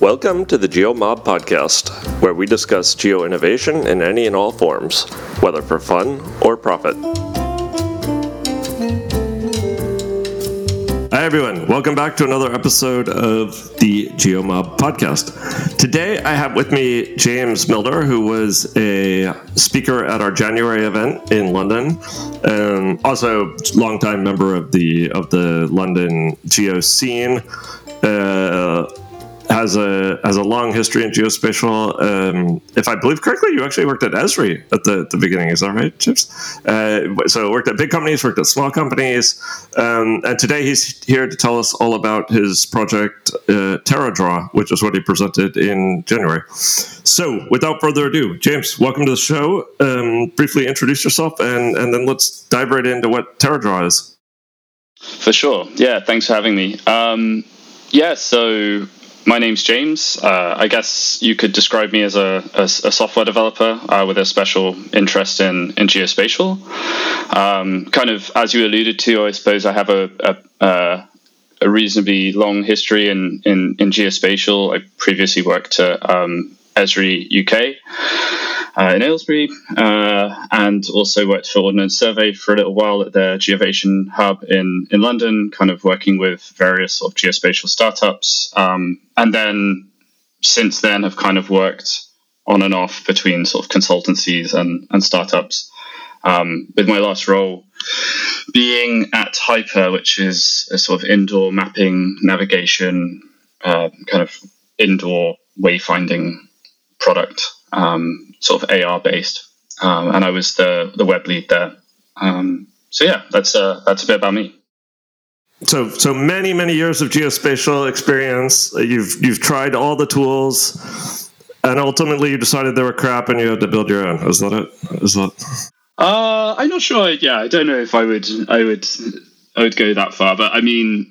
Welcome to the GeoMob podcast, where we discuss geo-innovation in any and all forms, whether for fun or profit. Hi everyone, welcome back to another episode of the GeoMob podcast. Today I have with me James Milner, who was a speaker at our January event in London, and also longtime member of the London geo scene. Has a long history in geospatial. If I believe correctly, you actually worked at Esri at the beginning. Is that right, Chips? So worked at big companies, worked at small companies, and today he's here to tell us all about his project TerraDraw, which is what he presented in January. So without further ado, James, welcome to the show. Briefly introduce yourself, and then let's dive right into what TerraDraw is. For sure. Yeah, thanks for having me. So my name's James. I guess you could describe me as a software developer with a special interest in geospatial. Kind of, as you alluded to, I suppose I have a reasonably long history in geospatial. I previously worked at Esri UK in Aylesbury, and also worked for Ordnance Survey for a little while at their Geovation hub in London, kind of working with various sort of geospatial startups. And then since then have kind of worked on and off between sort of consultancies and startups, with my last role being at Hyper, which is a sort of indoor mapping, navigation, kind of indoor wayfinding product, sort of AR based, and I was the web lead there. So yeah, that's a bit about me. So many years of geospatial experience. You've tried all the tools, and ultimately you decided they were crap, and you had to build your own. Is that it? I'm not sure. Yeah, I don't know if I would go that far, but I mean,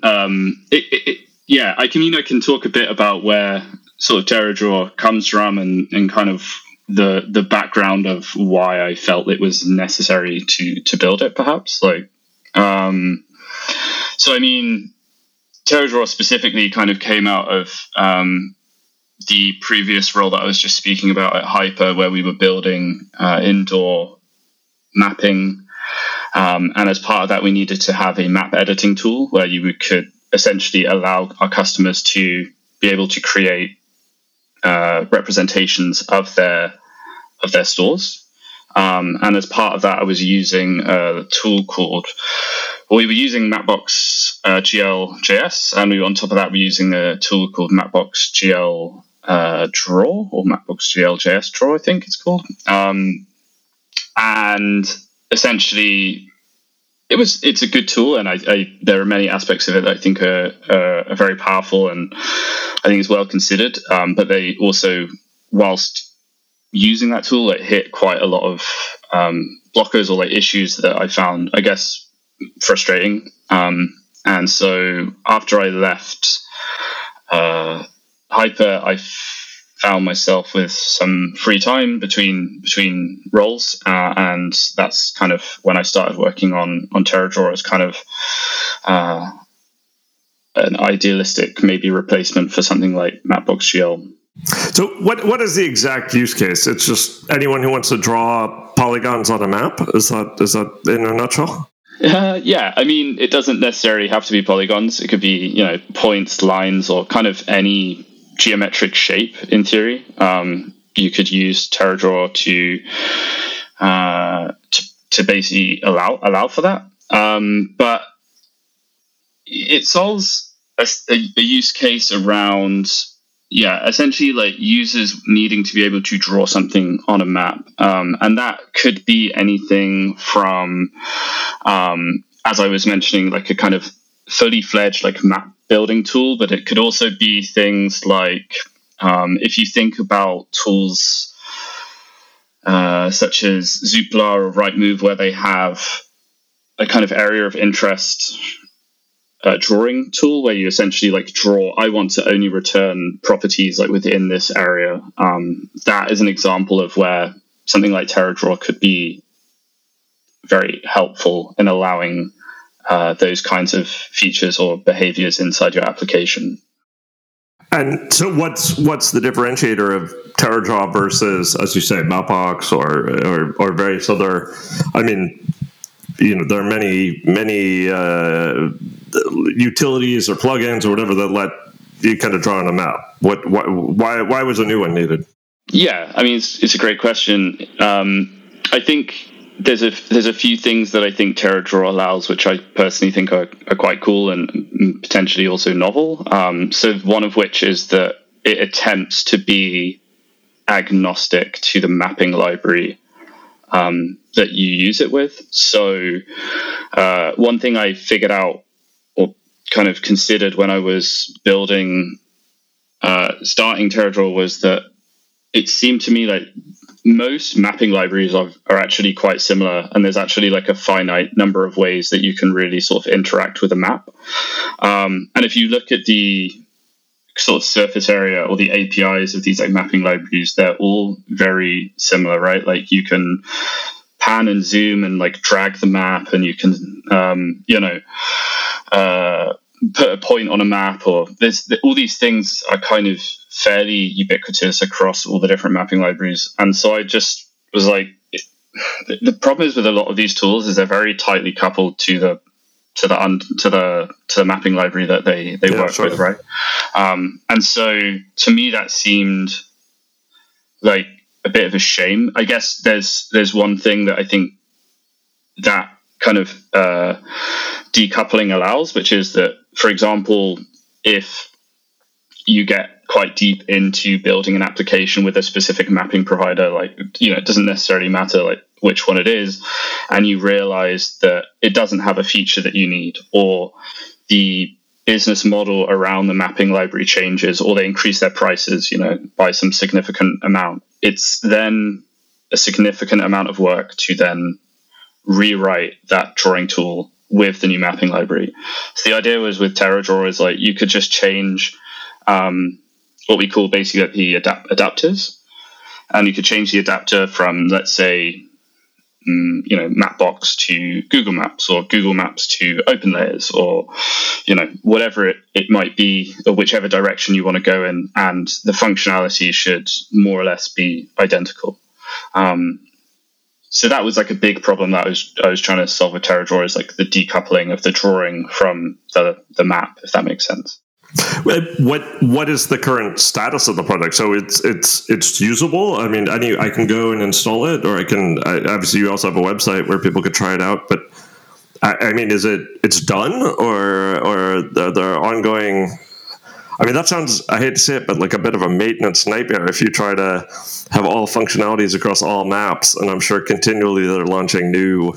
I can talk a bit about where sort of TerraDraw comes from and kind of the background of why I felt it was necessary to build it, perhaps. So I mean, TerraDraw specifically kind of came out of the previous role that I was just speaking about at Hyper, where we were building indoor mapping, and as part of that, we needed to have a map editing tool where you could essentially allow our customers to be able to create representations of their stores, and as part of that, I was using a tool we were using Mapbox GL.js, and on top of that, we're using a tool called Mapbox GL Draw, or Mapbox GL.js Draw, I think it's called. And essentially, it's a good tool, and there are many aspects of it that I think are very powerful, and I think it's well considered. But they also, whilst using that tool, it hit quite a lot of blockers or issues that I found, I guess, frustrating. And so after I left Hyper, I found myself with some free time between roles, and that's kind of when I started working on TerraDraw as kind of an idealistic maybe replacement for something like Mapbox GL. So what is the exact use case? It's just anyone who wants to draw polygons on a map? Is that in a nutshell? Yeah, I mean, it doesn't necessarily have to be polygons. It could be, points, lines, or kind of any geometric shape in theory. You could use TerraDraw to basically allow for that. But it solves a use case around, essentially users needing to be able to draw something on a map. And that could be anything from, as I was mentioning, a kind of fully fledged map building tool, but it could also be things like, if you think about tools such as Zoopla or Rightmove, where they have a kind of area of interest drawing tool where you essentially draw, I want to only return properties within this area. That is an example of where something like TerraDraw could be very helpful in allowing those kinds of features or behaviors inside your application. And so what's the differentiator of TerraDraw versus, as you say, Mapbox or various other, I mean, there are many utilities or plugins or whatever that let you kind of draw on a map. Why was a new one needed? Yeah, I mean, it's a great question. I think there's a few things that I think TerraDraw allows, which I personally think are quite cool and potentially also novel. So one of which is that it attempts to be agnostic to the mapping library that you use it with. So one thing I figured out or kind of considered when I was starting TerraDraw was that it seemed to me like most mapping libraries are actually quite similar, and there's actually like a finite number of ways that you can really sort of interact with a map. And if you look at the sort of surface area or the APIs of these like mapping libraries, they're all very similar, right? Like you can pan and zoom and like drag the map, and you can put a point on a map, or all these things are kind of fairly ubiquitous across all the different mapping libraries. And so I just was like, the problem is with a lot of these tools is they're very tightly coupled to the mapping library that they work with, right? And so to me that seemed like a bit of a shame. I guess there's one thing that I think that kind of decoupling allows, which is that, for example, if you get quite deep into building an application with a specific mapping provider, like, it doesn't necessarily matter like which one it is, and you realize that it doesn't have a feature that you need, or the business model around the mapping library changes, or they increase their prices, by some significant amount, it's then a significant amount of work to then rewrite that drawing tool with the new mapping library. So the idea was with TerraDraw is like you could just change what we call basically the adapters, and you could change the adapter from, let's say, Mapbox to Google Maps, or Google Maps to OpenLayers, or whatever it might be, or whichever direction you want to go in, and the functionality should more or less be identical. So that was like a big problem that I was trying to solve with TerraDraw, is like the decoupling of the drawing from the map, if that makes sense. What is the current status of the product? So it's usable. I mean, I can go and install it, or obviously you also have a website where people could try it out. But I mean, it's done, or are there ongoing? I mean, that sounds, I hate to say it, but like a bit of a maintenance nightmare if you try to have all functionalities across all maps, and I'm sure continually they're launching new,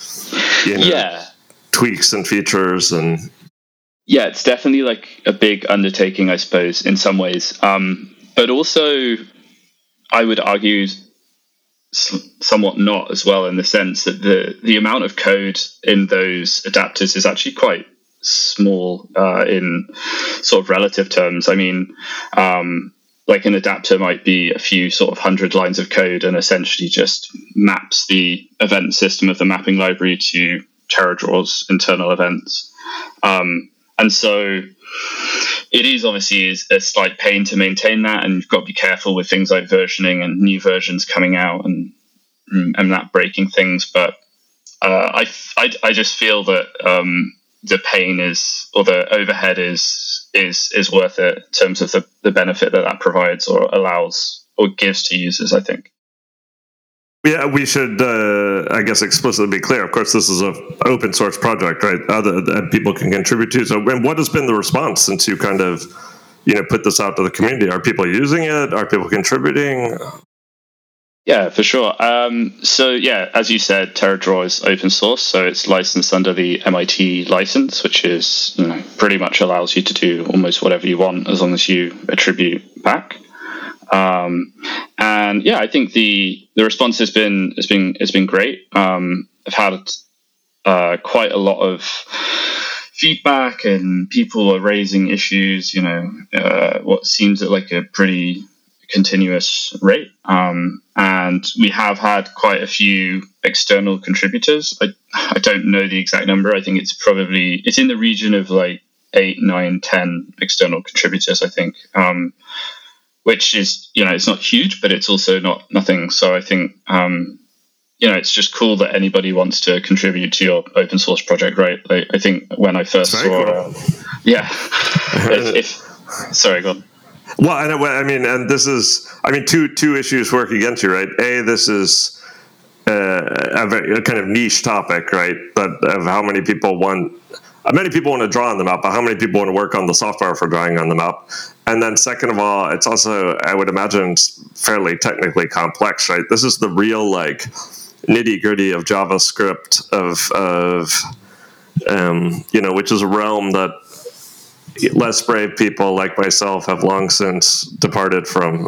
tweaks and features and. Yeah, it's definitely like a big undertaking, I suppose, in some ways. But also, I would argue somewhat not as well, in the sense that the amount of code in those adapters is actually quite small in sort of relative terms. I mean, like an adapter might be a few sort of 100 lines of code and essentially just maps the event system of the mapping library to TerraDraw's internal events. And so it is obviously a slight pain to maintain that, and you've got to be careful with things like versioning and new versions coming out and that breaking things. But I just feel that the pain is, or the overhead is worth it in terms of the benefit that provides or allows or gives to users, I think. Yeah, we should, I guess, explicitly be clear. Of course, this is an open source project, right? That people can contribute to. So, and what has been the response since you kind of, put this out to the community? Are people using it? Are people contributing? Yeah, for sure. So, yeah, as you said, TerraDraw is open source, so it's licensed under the MIT license, which is, pretty much allows you to do almost whatever you want as long as you attribute back. And yeah, I think the response has been great. I've had quite a lot of feedback, and people are raising issues. What seems at like a pretty continuous rate. And we have had quite a few external contributors. I don't know the exact number. I think it's in the region of like 8, 9, 10 external contributors, I think, which is, it's not huge, but it's also not nothing. So I think, it's just cool that anybody wants to contribute to your open source project, right? Like, I think when I first saw, cool. Sorry, go on. Well, and this is, two issues work against you, right? This is a kind of niche topic, right? But of how many people want to draw on the map, but how many people want to work on the software for drawing on the map? And then second of all, it's also, I would imagine, fairly technically complex, right? This is the real nitty gritty of JavaScript which is a realm that less brave people like myself have long since departed from.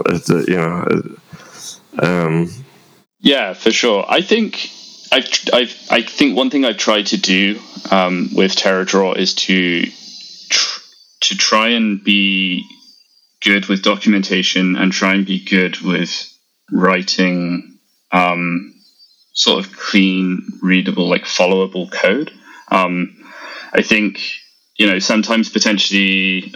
Yeah, for sure. I think one thing I've tried to do with TerraDraw is to try and be good with documentation and try and be good with writing sort of clean, readable, followable code. I think, sometimes potentially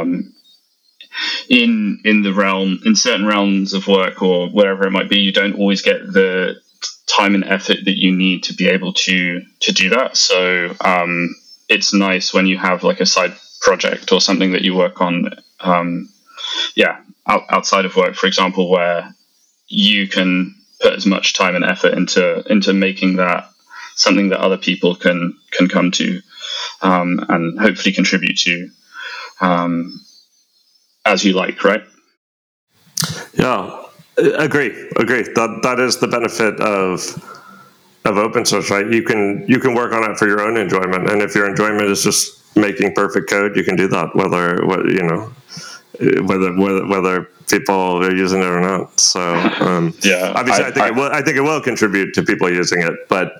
in certain realms of work or whatever it might be, you don't always get the time and effort that you need to be able to do that. So it's nice when you have a side project or something that you work on, outside of work, for example, where you can put as much time and effort into making that something that other people can come to and hopefully contribute to as you like, right? Yeah, agree. That is the benefit of open source, right? You can work on it for your own enjoyment, and if your enjoyment is just making perfect code, you can do that whether people are using it or not. So obviously, I think it will contribute to people using it, but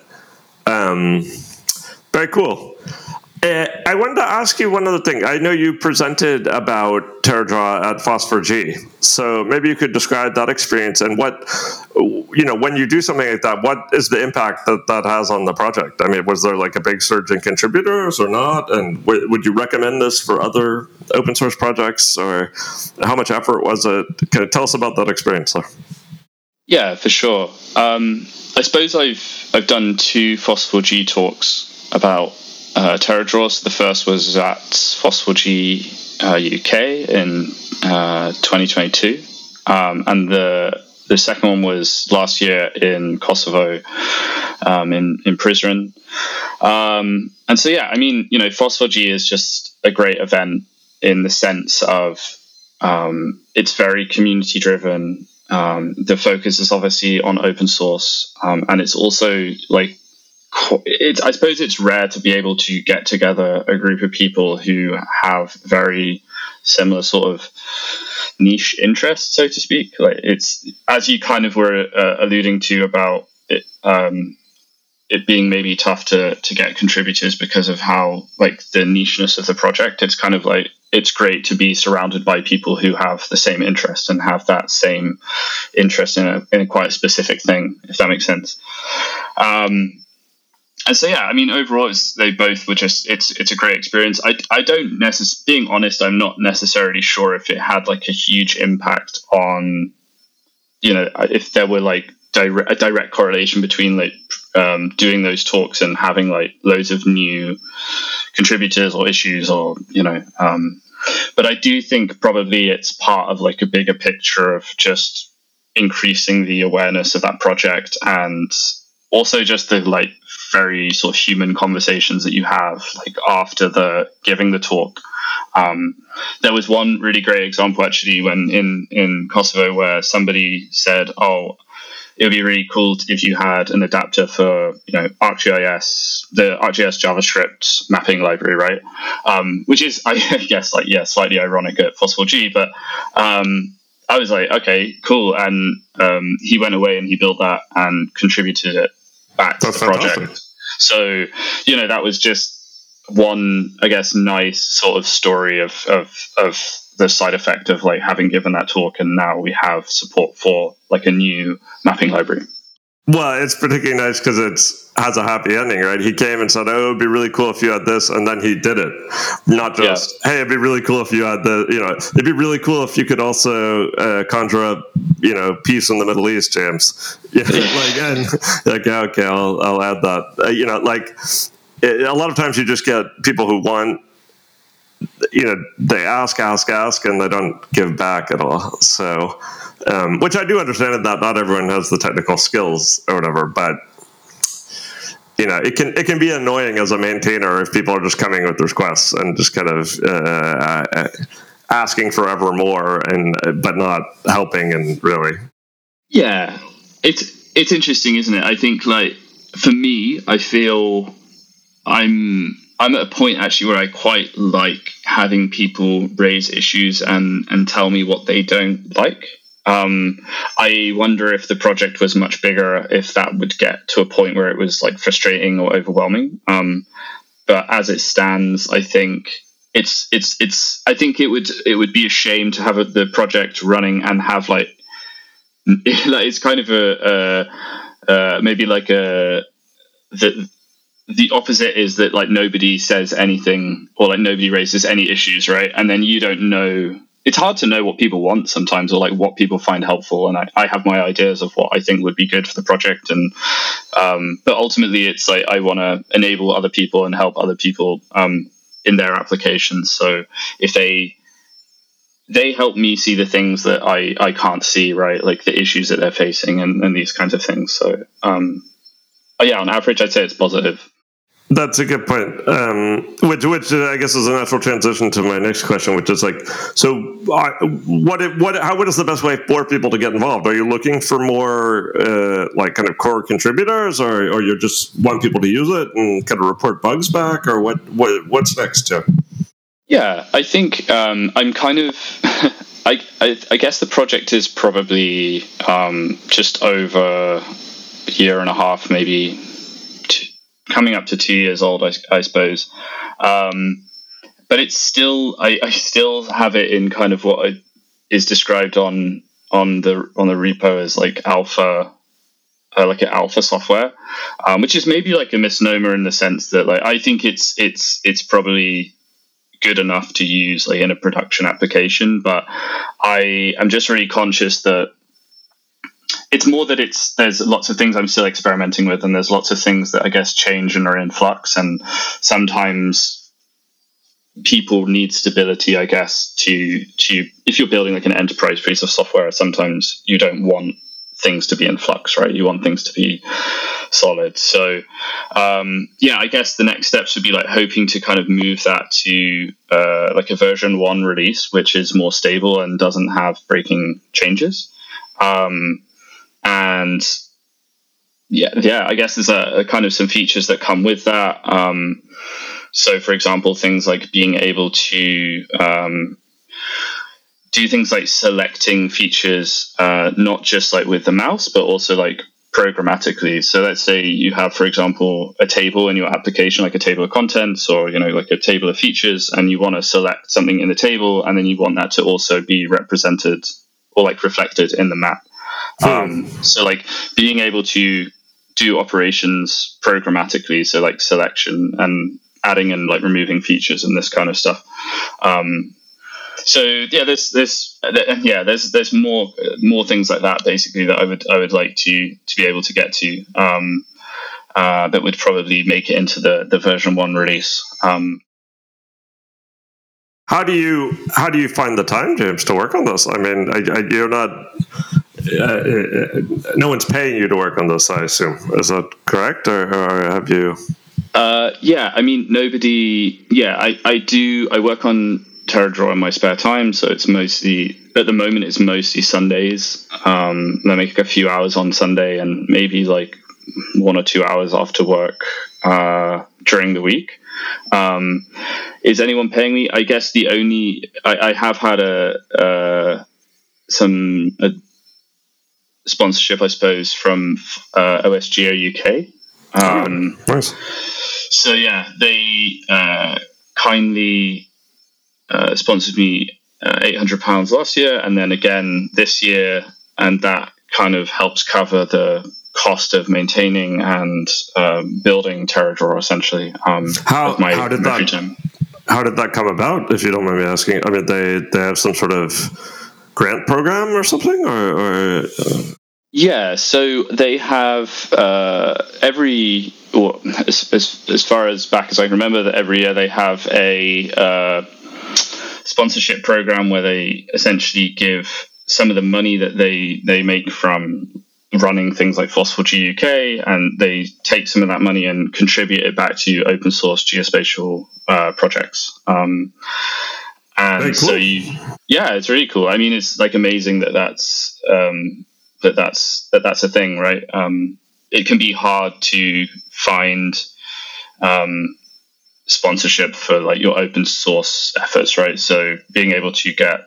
very cool. I wanted to ask you one other thing. I know you presented about TerraDraw at FOSS4G, so maybe you could describe that experience and what, when you do something like that, what is the impact that has on the project? I mean, was there a big surge in contributors or not? And would you recommend this for other open source projects, or how much effort was it? Can you tell us about that experience there? Yeah, for sure. I suppose I've done 2 FOSS4G talks about TerraDraw. So the first was at FOSS4G UK in 2022, and the second one was last year in Kosovo, in Prizren. And so FOSS4G is just a great event in the sense of it's very community driven. The focus is obviously on open source, and it's also I suppose it's rare to be able to get together a group of people who have very similar sort of niche interests, so to speak. It's, as you kind of were alluding to about it, it being maybe tough to get contributors because of how the nicheness of the project. It's kind of it's great to be surrounded by people who have the same interest and have that same interest in a quite specific thing, if that makes sense. And so, overall, they both were just, it's a great experience. I don't being honest, I'm not necessarily sure if it had a huge impact on, if there were a direct correlation between doing those talks and having loads of new contributors or issues or, but I do think probably it's part of a bigger picture of just increasing the awareness of that project, and also just the very sort of human conversations that you have after giving the talk. There was one really great example actually when in Kosovo where somebody said, "Oh, it would be really cool if you had an adapter for ArcGIS, the ArcGIS JavaScript mapping library, right?" Which is, I guess, slightly ironic at FOSS4G, but I was like, okay, cool, and he went away and he built that and contributed it back to the project. Fantastic. So, that was just one, I guess, nice sort of story of the side effect of having given that talk, and now we have support for a new mapping library. Well, it's particularly nice because it has a happy ending, right? He came and said, "Oh, it would be really cool if you had this," and then he did it. Not just, "Hey, it'd be really cool if you had the," it'd be really cool if you could also conjure up, peace in the Middle East, James. Okay, I'll add that. A lot of times you just get people who want, they ask, and they don't give back at all. So. Which I do understand that not everyone has the technical skills or whatever, but it can be annoying as a maintainer if people are just coming with requests and just kind of asking forever more but not helping and really. Yeah, it's interesting, isn't it? I think for me, I feel I'm at a point actually where I quite like having people raise issues and tell me what they don't like. I wonder if the project was much bigger, if that would get to a point where it was frustrating or overwhelming. But as it stands, I think I think it would be a shame to have the project running and have it's kind of maybe the opposite is that nobody says anything or nobody raises any issues, right? And then you don't know. It's hard to know what people want sometimes, or what people find helpful. And I have my ideas of what I think would be good for the project. And but ultimately, it's I want to enable other people and help other people in their applications. So if they help me see the things that I can't see, right? Like the issues that they're facing and these kinds of things. So yeah, on average, I'd say it's positive. That's a good point. Which I guess is a natural transition to my next question, which is what is the best way for people to get involved? Are you looking for more kind of core contributors, or you just want people to use it and kind of report bugs back, or what's next, Joe? Yeah, I think I'm kind of. I guess the project is probably just over a year and a half, maybe. Coming up to 2 years old, I suppose, but it's still I still have it in kind of what is described on the repo as alpha, an alpha software, which is maybe a misnomer in the sense that I think it's probably good enough to use in a production application, but I am just really conscious that. It's more that there's lots of things I'm still experimenting with, and there's lots of things that I guess change and are in flux, and sometimes people need stability, I guess, to if you're building an enterprise piece of software, sometimes you don't want things to be in flux, right? You want things to be solid. So yeah, I guess the next steps would be hoping to kind of move that to a version 1 release, which is more stable and doesn't have breaking changes. And yeah, I guess there's a kind of some features that come with that. So, for example, things like being able to do things like selecting features, not just with the mouse, but also programmatically. So let's say you have, for example, a table in your application, a table of contents, or a table of features, and you want to select something in the table, and then you want that to also be represented or reflected in the map. So being able to do operations programmatically, so selection and adding and removing features and this kind of stuff. So yeah, there's more things like that basically that I would like to be able to get to. That would probably make it into the version 1 release. How do you find the time, James, to work on this? I mean, you're not. No one's paying you to work on this, I assume. Is that correct, or have you? Yeah, I mean, nobody. Yeah, I do. I work on TerraDraw in my spare time, so it's mostly at the moment it's mostly Sundays. I make a few hours on Sunday and maybe 1 or 2 hours after work during the week. Is anyone paying me? I guess I have had some sponsorship, I suppose, from OSGeo UK. Nice. So yeah, they kindly sponsored me £800 last year, and then again this year, and that kind of helps cover the cost of maintaining and building TerraDraw, essentially. How did that come about, if you don't mind me asking? I mean, they have some sort of grant program or something, or Yeah, so they have as far as back as I can remember, that every year they have a sponsorship program where they essentially give some of the money that they make from running things like Phosphor UK, and they take some of that money and contribute it back to open source geospatial projects. And very cool. It's really cool. I mean, it's like amazing that's a thing, right? It can be hard to find sponsorship for like your open source efforts, right? So being able to get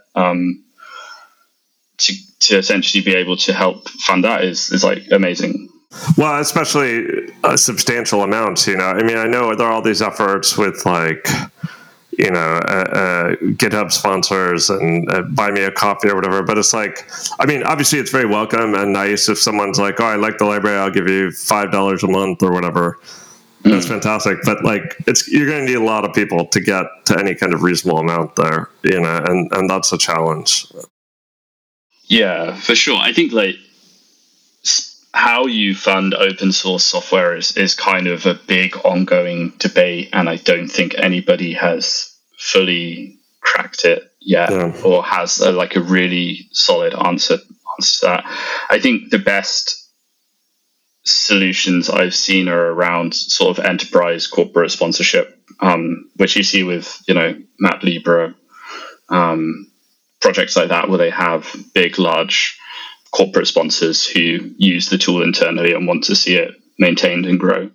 to essentially be able to help fund that is like amazing. Well, especially substantial amounts, you know. I mean, I know there are all these efforts with like, you know, GitHub sponsors and buy me a coffee or whatever. But it's like, I mean, obviously it's very welcome and nice if someone's like, oh, I like the library, I'll give you $5 a month or whatever. That's fantastic. But like, you're going to need a lot of people to get to any kind of reasonable amount there, you know, and that's a challenge. Yeah, for sure. I think like how you fund open source software is kind of a big ongoing debate, and I don't think anybody has fully cracked it yet, or has a really solid answer to that. I think the best solutions I've seen are around sort of enterprise corporate sponsorship, which you see with, you know, MapLibra, projects like that, where they have big, large corporate sponsors who use the tool internally and want to see it maintained and grow.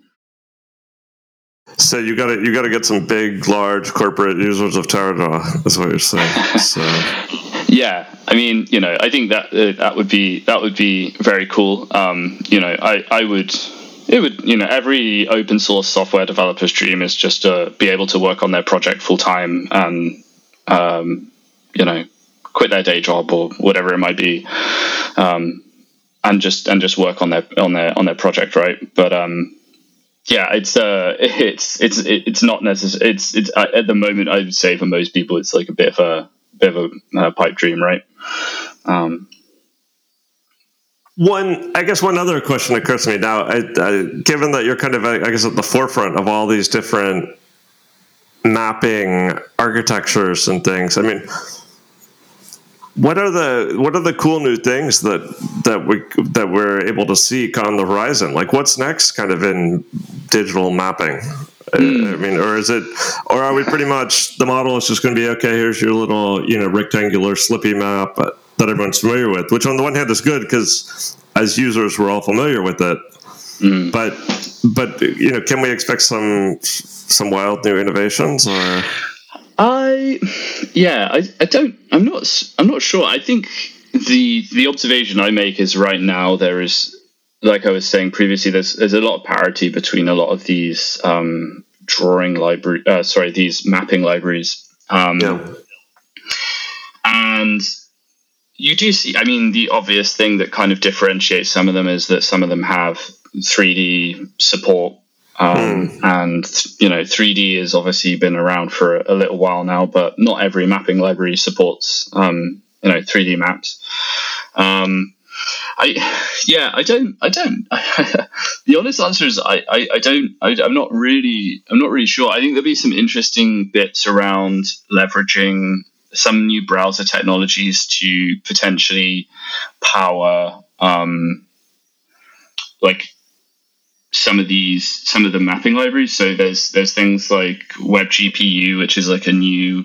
So you got to get some big, large corporate users of TerraDraw, is what you're saying. So. Yeah, I mean, you know, I think that would be very cool. You know, it would, you know, every open source software developer's dream is just to be able to work on their project full time and, you know, quit their day job or whatever it might be, and just work on their project, right? But yeah, it's not necessary. It's at the moment, I would say for most people, it's like a bit of a pipe dream, right? One other question occurs to me now. Given that you're kind of, I guess, at the forefront of all these different mapping architectures and things, I mean, what are the cool new things that we're able to see on the horizon? Like, what's next, kind of in digital mapping? I mean, or are we pretty much, the model is just going to be, okay, here's your little, you know, rectangular slippy map that everyone's familiar with, which on the one hand is good because as users we're all familiar with it. But you know, can we expect some wild new innovations, or? I'm not sure. I think the observation I make is right now there is, like I was saying previously, there's a lot of parity between a lot of these these mapping libraries. And you do see, I mean, the obvious thing that kind of differentiates some of them is that some of them have 3D support. And, you know, 3D has obviously been around for a little while now, but not every mapping library supports, you know, 3D maps. The honest answer is I'm not really sure. I think there'll be some interesting bits around leveraging some new browser technologies to potentially power, like some of the mapping libraries. So there's things like WebGPU, which is like a new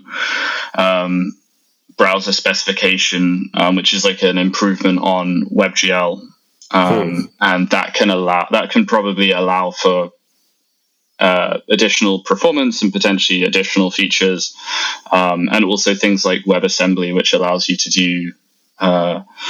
browser specification, which is like an improvement on WebGL, and that can probably allow for additional performance and potentially additional features, and also things like WebAssembly, which allows you to do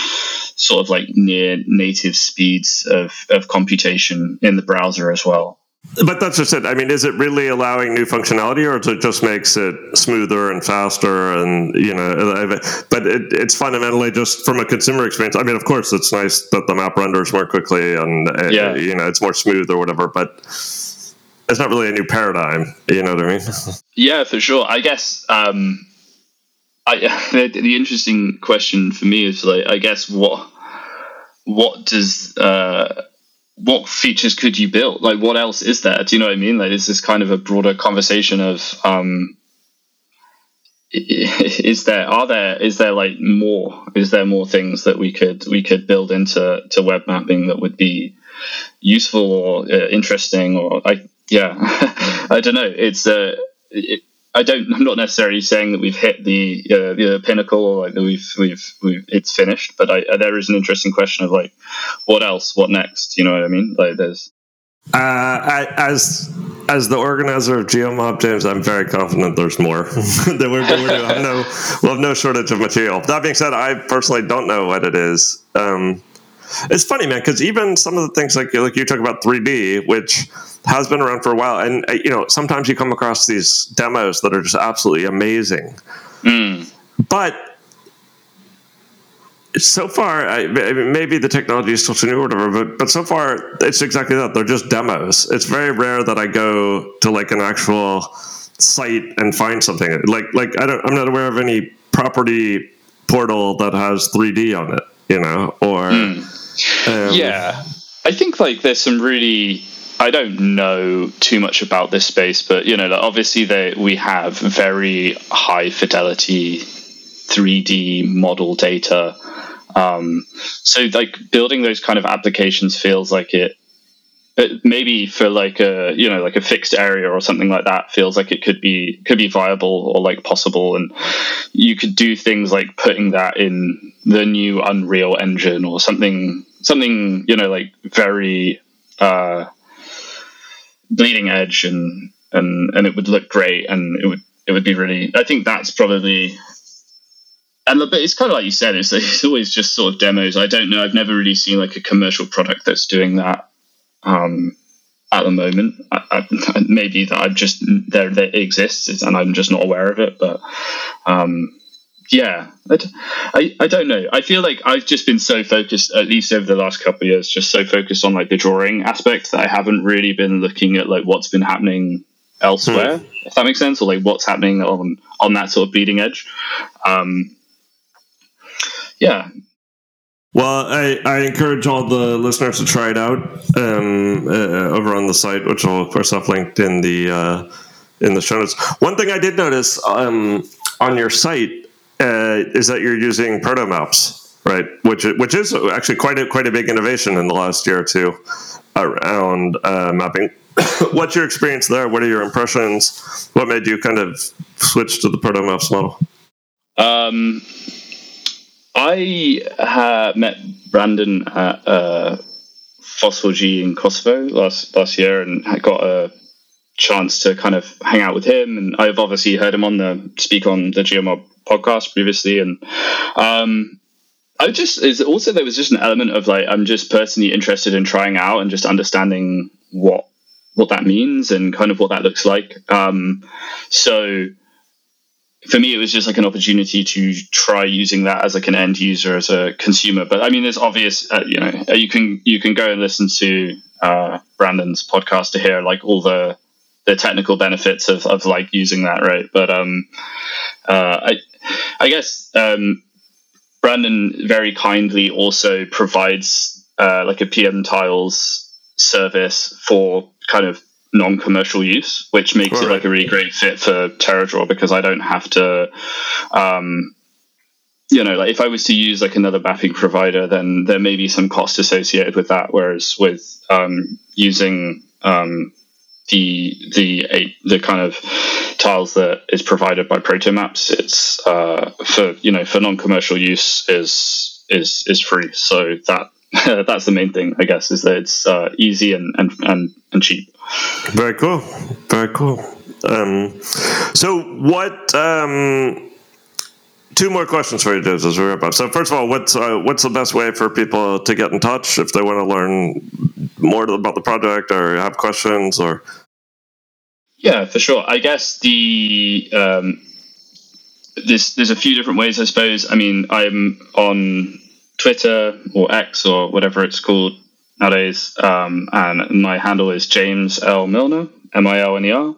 sort of like near native speeds of computation in the browser as well. But that's just it. I mean, is it really allowing new functionality, or it just makes it smoother and faster? And but it's fundamentally just from a consumer experience. I mean, of course, it's nice that the map renders more quickly and it's more smooth or whatever. But it's not really a new paradigm. You know what I mean? Yeah, for sure. I guess the interesting question for me is like, I guess what does what features could you build? Like, what else is there? Do you know what I mean? Like, is this kind of a broader conversation of is there more things that we could build into web mapping that would be useful or interesting? Or I don't know. I'm not necessarily saying that we've hit the pinnacle, or like that we've it's finished, but there is an interesting question of like, what else? What next? You know what I mean? Like, there's as the organizer of GeoMob, James, I'm very confident there's more. We'll have no shortage of material. That being said, I personally don't know what it is. It's funny, man, because even some of the things like you talk about 3D, which has been around for a while, and sometimes you come across these demos that are just absolutely amazing. But so far, maybe the technology is still too new or whatever, but so far it's exactly that. They're just demos. It's very rare that I go to like an actual site and find something. Like I'm not aware of any property portal that has 3D on it, I think like there's some really, I don't know too much about this space, but obviously we have very high fidelity 3D model data. So like building those kind of applications feels like it maybe for like a like a fixed area or something like that feels like it could be viable or like possible, and you could do things like putting that in the new Unreal Engine or something like very bleeding edge, and it would look great, and it would be really, I think that's probably. But it's kind of like you said, it's always just sort of demos. I don't know. I've never really seen like a commercial product that's doing that at the moment. Maybe that I've just there it exists and I'm just not aware of it. But I don't know. I feel like I've just been so focused, at least over the last couple of years, just so focused on like the drawing aspect that I haven't really been looking at like what's been happening elsewhere, if that makes sense, or like what's happening on that sort of bleeding edge. Well, I encourage all the listeners to try it out over on the site, which will of course have linked in the show notes. One thing I did notice on your site is that you're using proto-maps, right? Which is actually quite a big innovation in the last year or two around mapping. What's your experience there? What are your impressions? What made you kind of switch to the proto-maps model? I met Brandon at Fossil-G in Kosovo last year, and I got a chance to kind of hang out with him. And I've obviously heard him speak on the GeoMob podcast previously, and there was just an element of like, I'm just personally interested in trying out and just understanding what that means and kind of what that looks like. So for me, it was just like an opportunity to try using that as like an end user, as a consumer. But I mean, there's obvious, you can go and listen to Brandon's podcast to hear like all the technical benefits of like using that, right? But I guess Brandon very kindly also provides like a PM Tiles service for kind of non-commercial use, which makes it like a really great fit for TerraDraw, because I don't have to like if I was to use like another mapping provider, then there may be some cost associated with that, whereas with using the kind of tiles that is provided by ProtoMaps, it's for non-commercial use is free. So that's the main thing, I guess, is that it's easy and cheap. Very cool. Very cool. So what? Two more questions for you, James, as we wrap up. So first of all, what's the best way for people to get in touch if they want to learn more about the project or have questions or? Yeah, for sure. I guess there's a few different ways, I suppose. I mean, I'm on Twitter or X or whatever it's called nowadays, and my handle is James L. Milner, Milner.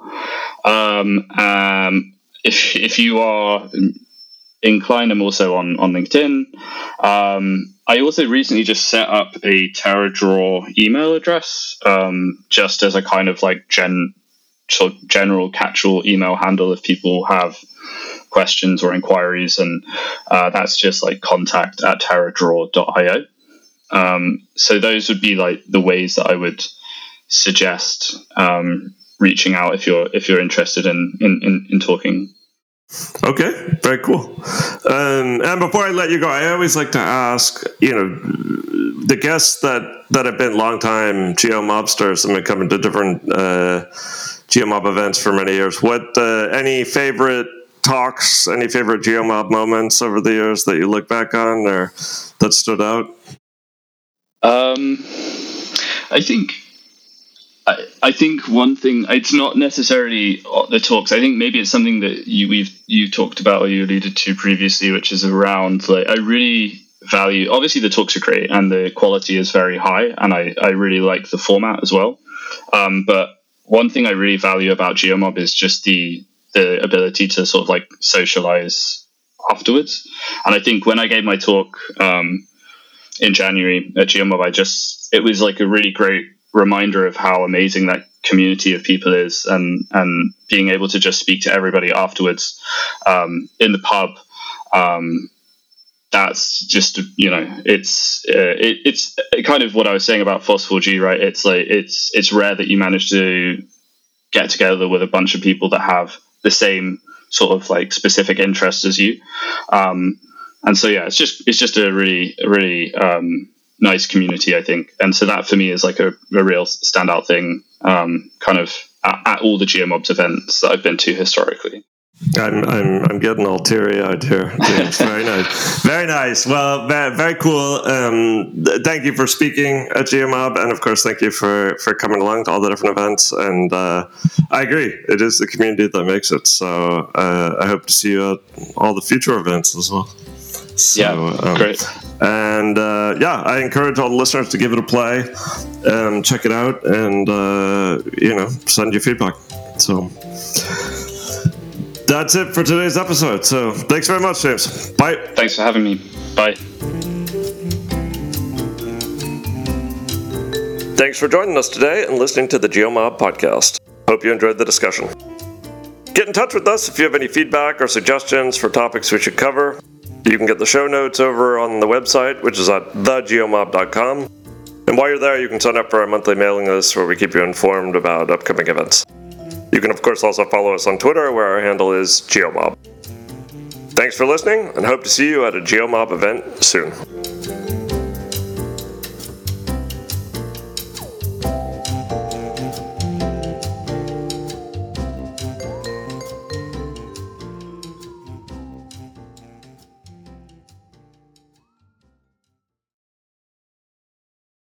If you are inclined, I'm also on LinkedIn. I also recently just set up a TerraDraw email address, just as a kind of like general catch-all email handle if people have questions or inquiries, and that's just like contact@terradraw.io. So those would be like the ways that I would suggest reaching out if you're interested in talking. Okay, very cool. And before I let you go, I always like to ask, the guests that have been longtime GeoMobsters and been coming to different GeoMob events for many years. What any favorite talks, any favorite GeoMob moments over the years that you look back on or that stood out? I think one thing, it's not necessarily the talks. I think maybe it's something that you talked about or you alluded to previously, which is around like I really value. Obviously, the talks are great and the quality is very high, and I really like the format as well. But one thing I really value about GeoMob is just the ability to sort of like socialize afterwards. And I think when I gave my talk in January at GeoMob, it was like a really great reminder of how amazing that community of people is, and being able to just speak to everybody afterwards in the pub. That's just, it's kind of what I was saying about Phos4G, right? It's like it's rare that you manage to get together with a bunch of people that have the same sort of like specific interests as you. And so yeah, it's just a really nice community, I think. And so that for me is like a real standout thing, kind of at all the GeoMobs events that I've been to historically. I'm getting all teary-eyed here, James. Very nice. Very nice. Well, very cool. Thank you for speaking at GeoMob, and of course, thank you for coming along to all the different events. And I agree, it is the community that makes it. So I hope to see you at all the future events as well. So, yeah, great. And I encourage all the listeners to give it a play, check it out, and send your feedback. So that's it for today's episode. So thanks very much, James. Bye. Thanks for having me. Bye. Thanks for joining us today and listening to the GeoMob podcast. Hope you enjoyed the discussion. Get in touch with us if you have any feedback or suggestions for topics we should cover. You can get the show notes over on the website, which is at thegeomob.com. And while you're there, you can sign up for our monthly mailing list where we keep you informed about upcoming events. You can, of course, also follow us on Twitter, where our handle is GeoMob. Thanks for listening, and hope to see you at a GeoMob event soon.